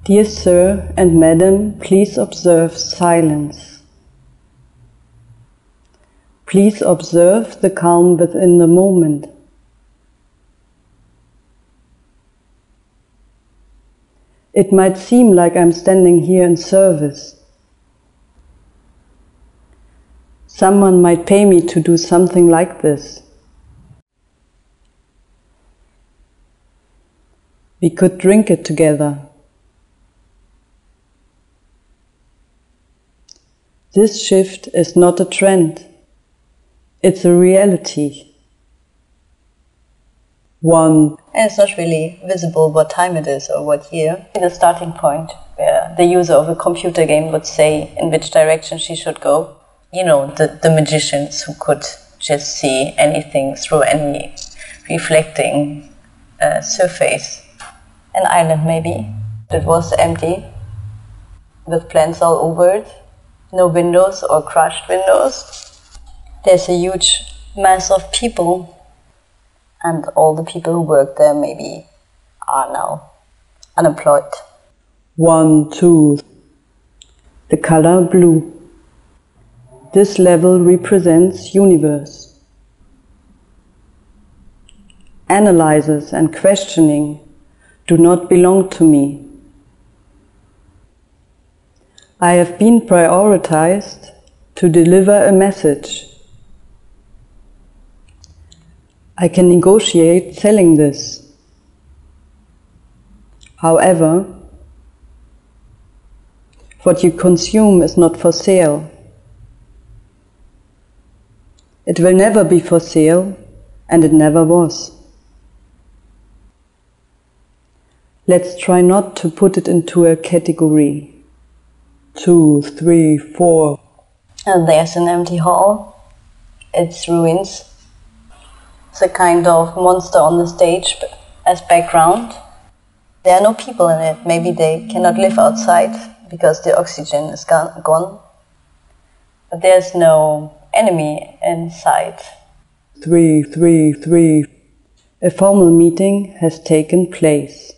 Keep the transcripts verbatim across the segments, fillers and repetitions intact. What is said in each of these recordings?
Dear Sir and Madam, please observe silence. Please observe the calm within the moment. It might seem like I'm standing here in service. Someone might pay me to do something like this. We could drink it together. This shift is not a trend. It's a reality. One. And it's not really visible what time it is or what year. The starting point where the user of a computer game would say in which direction she should go. You know, the, the magicians who could just see anything through any reflecting uh, surface. An island maybe. It was empty, with plants all over it. No windows or crushed windows. There's a huge mass of people. And all the people who work there maybe are now unemployed. One, two. The color blue. This level represents universe. Analysis and questioning do not belong to me. I have been prioritized to deliver a message. I can negotiate selling this. However, what you consume is not for sale. It will never be for sale, and it never was. Let's try not to put it into a category. Two, three, four. And there's an empty hall. It's ruins. It's a kind of monster on the stage as background. There are no people in it. Maybe they cannot live outside because the oxygen is gone. But there's no enemy in sight. Three, three, three. A formal meeting has taken place.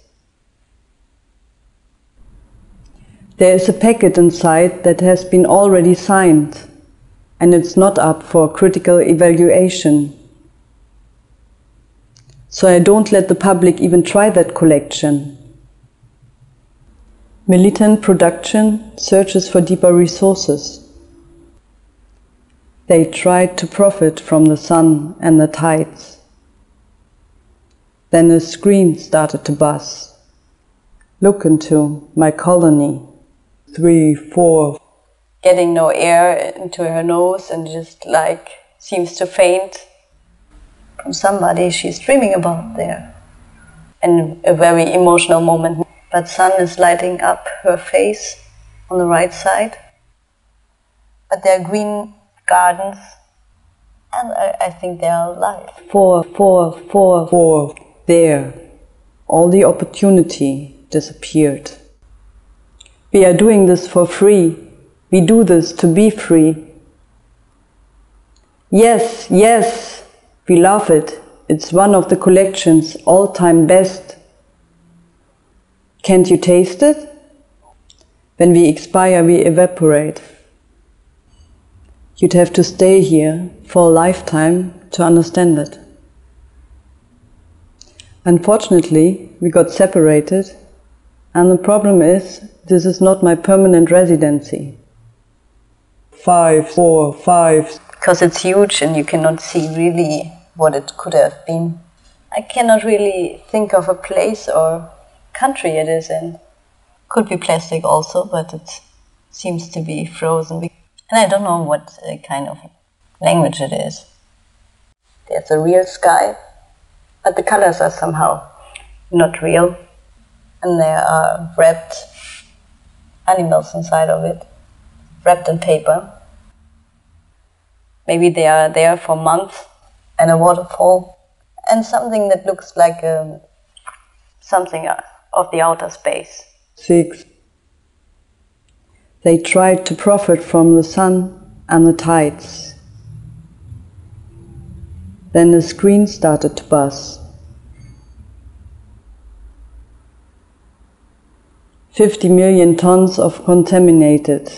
There is a packet inside that has been already signed, and it's not up for critical evaluation. So I don't let the public even try that collection. Militant production searches for deeper resources. They tried to profit from the sun and the tides. Then a screen started to buzz. Look into my colony. Three, four. Getting no air into her nose and just like seems to faint from somebody she's dreaming about there. And a very emotional moment. But sun is lighting up her face on the right side. But there are green gardens, and I, I think they are alive. Four, four, four, four. There. All the opportunity disappeared. We are doing this for free. We do this to be free. Yes, yes, we love it. It's one of the collection's all-time best. Can't you taste it? When we expire, we evaporate. You'd have to stay here for a lifetime to understand it. Unfortunately, we got separated, and the problem is, this is not my permanent residency. Five, four, five. Because it's huge and you cannot see really what it could have been. I cannot really think of a place or country it is in. Could be plastic also, but it seems to be frozen. And I don't know what uh, kind of language it is. There's a real sky, but the colors are somehow not real. And there are wrapped animals inside of it, wrapped in paper. Maybe they are there for months, and a waterfall, and something that looks like um, something of the outer space. Six. They tried to profit from the sun and the tides. Then the screen started to buzz. fifty million tons of contaminated.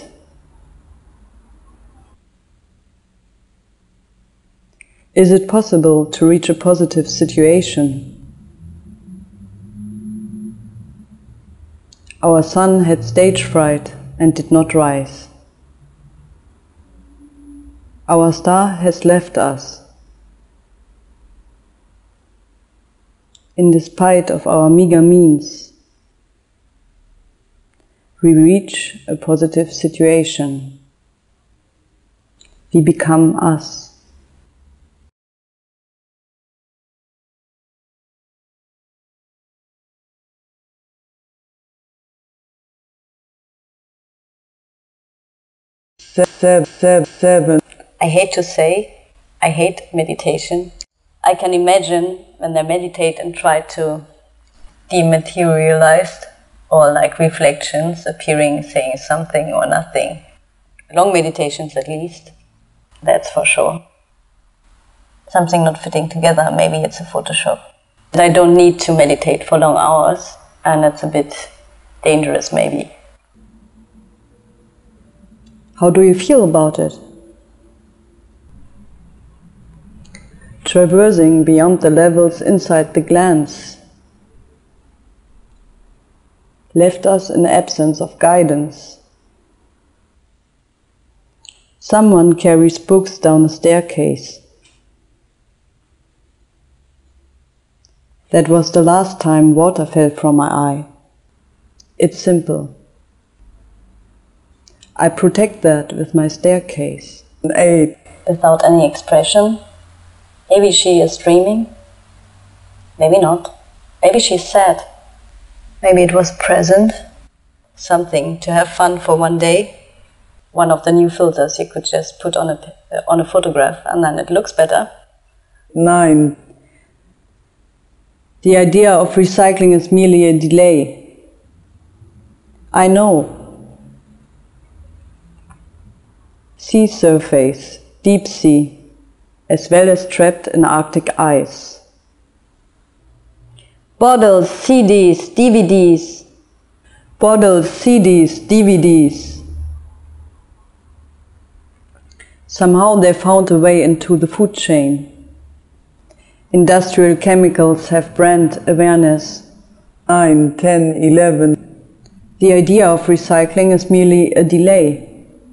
Is it possible to reach a positive situation? Our sun had stage fright and did not rise. Our star has left us. In despite of our meager means, we reach a positive situation. We become us. Seven, seven, seven. I hate to say, I hate meditation. I can imagine when they meditate and try to dematerialize, or like reflections appearing, saying something or nothing. Long meditations at least, that's for sure. Something not fitting together, maybe it's a Photoshop. I don't need to meditate for long hours, and it's a bit dangerous maybe. How do you feel about it? Traversing beyond the levels inside the glance left us in absence of guidance. Someone carries books down a staircase. That was the last time water fell from my eye. It's simple. I protect that with my staircase. Eight. Without any expression. Maybe she is dreaming. Maybe not. Maybe she's sad. Maybe it was present. Something to have fun for one day. One of the new filters you could just put on a, on a photograph and then it looks better. Nine. The idea of recycling is merely a delay. I know. Sea surface, deep sea, as well as trapped in Arctic ice. Bottles, C Ds, D V Ds. Bottles, C Ds, D V Ds. Somehow they found a way into the food chain. Industrial chemicals have brand awareness. Nine, ten, eleven. The idea of recycling is merely a delay.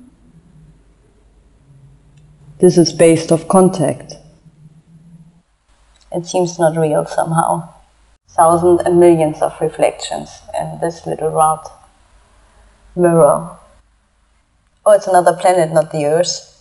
This is based off contact. It seems not real somehow. Thousands and millions of reflections in this little round mirror. Oh, it's another planet, not the Earth.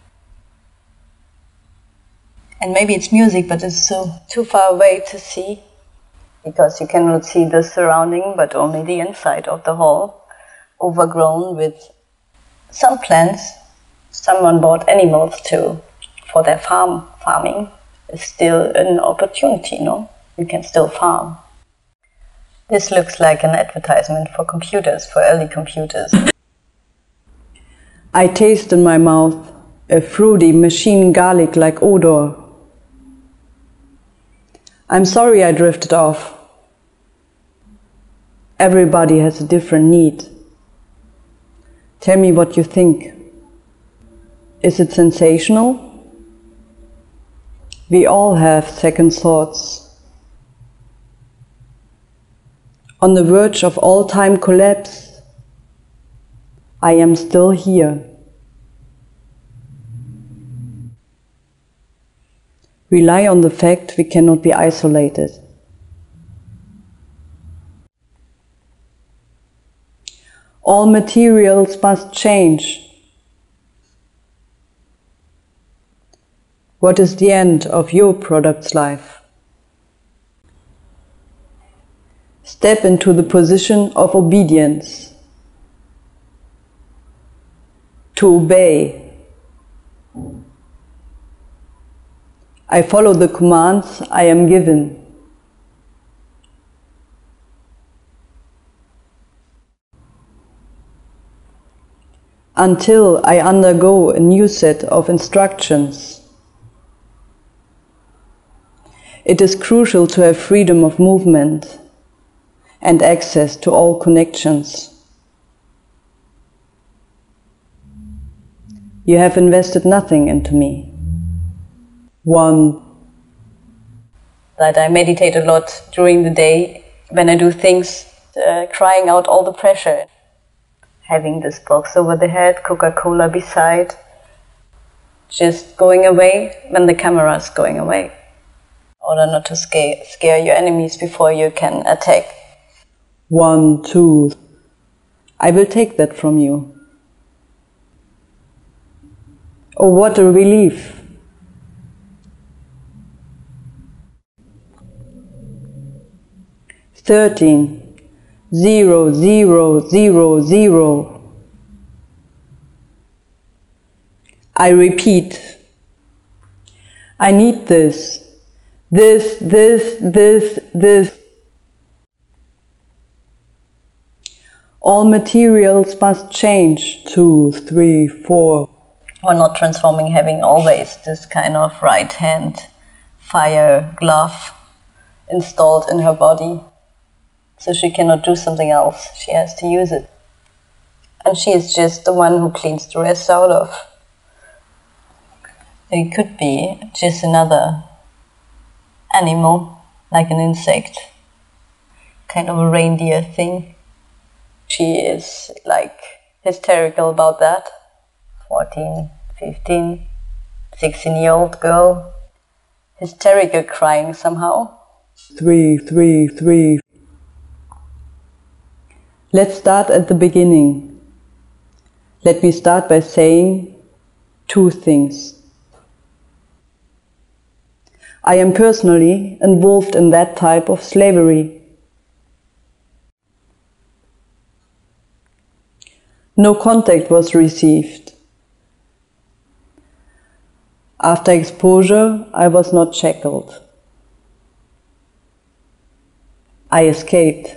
And maybe it's music, but it's so too far away to see, because you cannot see the surrounding, but only the inside of the hall, overgrown with some plants. Someone bought animals too for their farm. Farming is still an opportunity, no? You can still farm. This looks like an advertisement for computers, for early computers. I taste in my mouth a fruity machine garlic-like odor. I'm sorry I drifted off. Everybody has a different need. Tell me what you think. Is it sensational? We all have second thoughts. On the verge of all-time collapse, I am still here. Rely on the fact we cannot be isolated. All materials must change. What is the end of your product's life? Step into the position of obedience. To obey. I follow the commands I am given. Until I undergo a new set of instructions. It is crucial to have freedom of movement. and access to all connections. You have invested nothing into me. One. That I meditate a lot during the day when I do things, uh, crying out all the pressure. Having this box over the head, Coca-Cola beside, just going away when the camera is going away. In order not to scare, scare your enemies before you can attack. One, two. I will take that from you. Oh, what a relief. Thirteen. Zero, zero, zero, zero. I repeat. I need this. This, this, this, this. All materials must change. Two, three, four. Or not transforming, having always this kind of right hand fire glove installed in her body. So she cannot do something else, she has to use it. And she is just the one who cleans the rest out of. It could be just another animal, like an insect, kind of a reindeer thing. She is like hysterical about that. fourteen, fifteen, sixteen year old girl, hysterical crying somehow. Three, three, three. Let's start at the beginning. Let me start by saying two things. I am personally involved in that type of slavery. No contact was received. After exposure, I was not shackled. I escaped.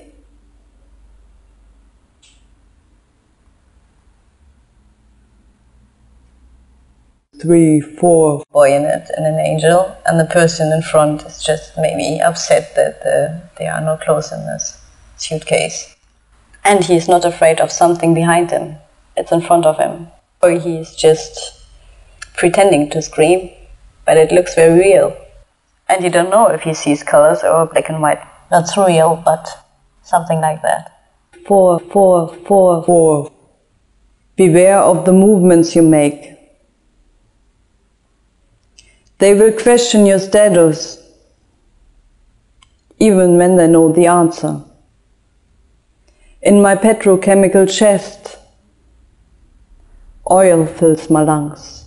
Three, four. Boy in it and an angel, and the person in front is just maybe upset that uh, there are no clothes in this suitcase. And he's not afraid of something behind him. It's in front of him. Or he's just pretending to scream, but it looks very real. And you don't know if he sees colors or black and white. That's real, but something like that. Four, four, four, four. Beware of the movements you make. They will question your status, even when they know the answer. In my petrochemical chest, oil fills my lungs.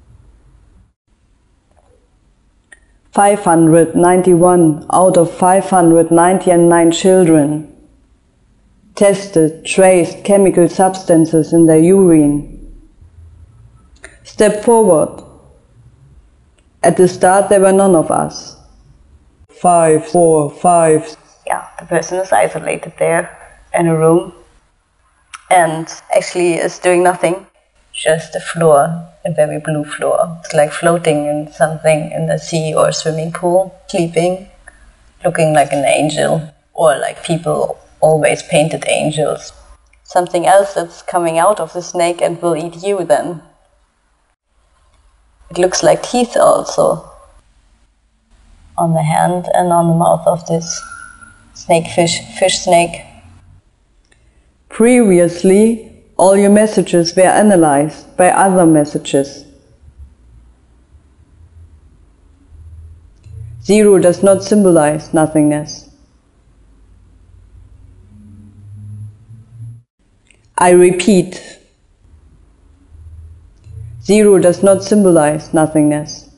five hundred ninety-one out of five hundred ninety-nine children tested, traced chemical substances in their urine. Step forward. At the start, there were none of us. Five, four, five. Yeah, the person is isolated there in a room and actually is doing nothing. Just a floor, a very blue floor. It's like floating in something in the sea or swimming pool, sleeping, looking like an angel, or like people always painted angels. Something else that's coming out of the snake and will eat you then. It looks like teeth also on the hand and on the mouth of this snake fish, fish snake. Previously, all your messages were analyzed by other messages. Zero does not symbolize nothingness. I repeat. Zero does not symbolize nothingness.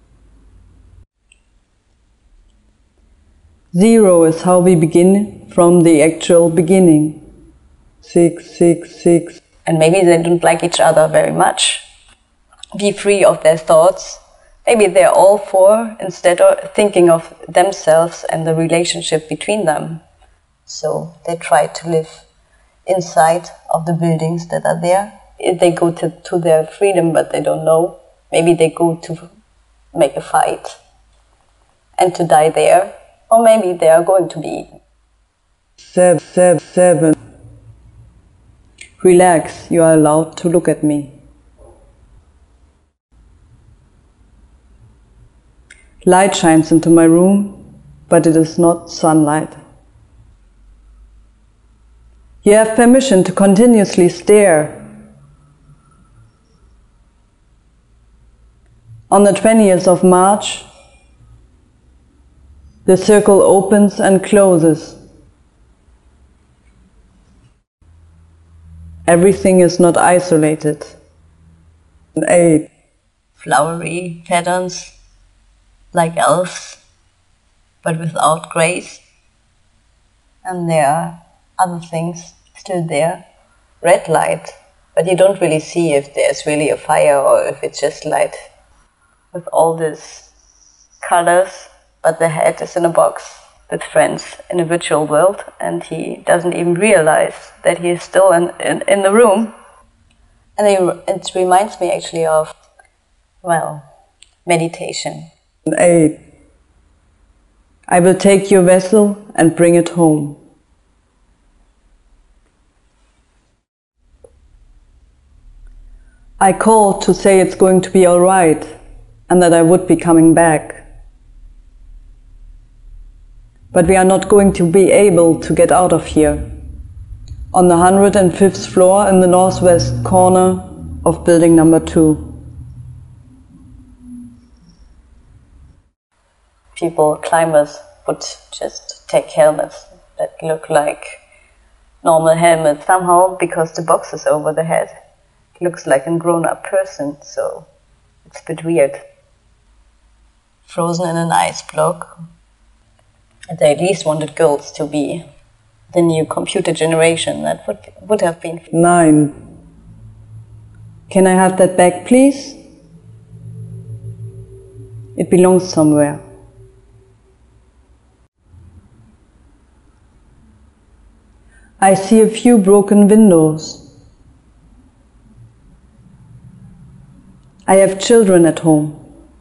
Zero is how we begin from the actual beginning. Six, six, six. And maybe they don't like each other very much. Be free of their thoughts. Maybe they're all four instead of thinking of themselves and the relationship between them. So they try to live inside of the buildings that are there. They go to, to their freedom, but they don't know. Maybe they go to make a fight and to die there. Or maybe they are going to be eaten. Seven, seven, seven. Relax, you are allowed to look at me. Light shines into my room, but it is not sunlight. You have permission to continuously stare. On the twentieth of March, the circle opens and closes. Everything is not isolated. Eight. Flowery patterns, like elves, but without grace. And there are other things still there. Red light, but you don't really see if there's really a fire or if it's just light. With all these colors, but the head is in a box with friends in a virtual world, and he doesn't even realize that he is still in, in, in the room. And it, it reminds me actually of, well, meditation. Eight. I will take your vessel and bring it home. I called to say it's going to be all right and that I would be coming back. But we are not going to be able to get out of here. On the one hundred fifth floor in the northwest corner of building number two. People, climbers, would just take helmets that look like normal helmets. Somehow, because the box is over the head, it looks like a grown-up person, so it's a bit weird. Frozen in an ice block. And they at least wanted girls to be the new computer generation. That would, would have been... Nine. Can I have that back, please? It belongs somewhere. I see a few broken windows. I have children at home.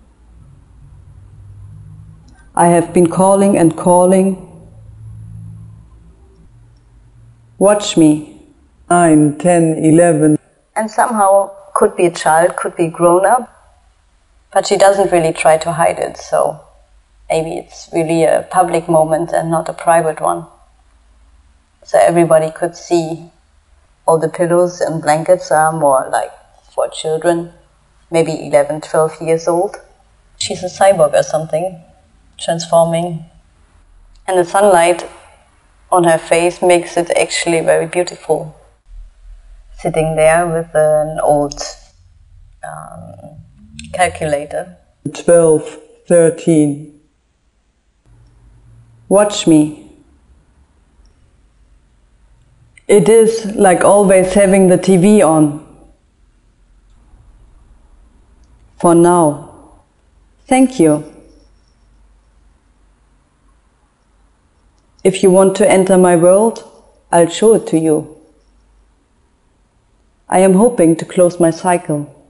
I have been calling and calling. Watch me. Nine, ten, eleven. And somehow could be a child, could be grown up, but she doesn't really try to hide it, so maybe it's really a public moment and not a private one. So everybody could see. All the pillows and blankets are more like for children, maybe eleven, twelve years old. She's a cyborg or something, transforming. And the sunlight on her face makes it actually very beautiful. Sitting there with an old um, calculator. Twelve, thirteen. Watch me. It is like always having the T V on. For now. Thank you. If you want to enter my world, I'll show it to you. I am hoping to close my cycle.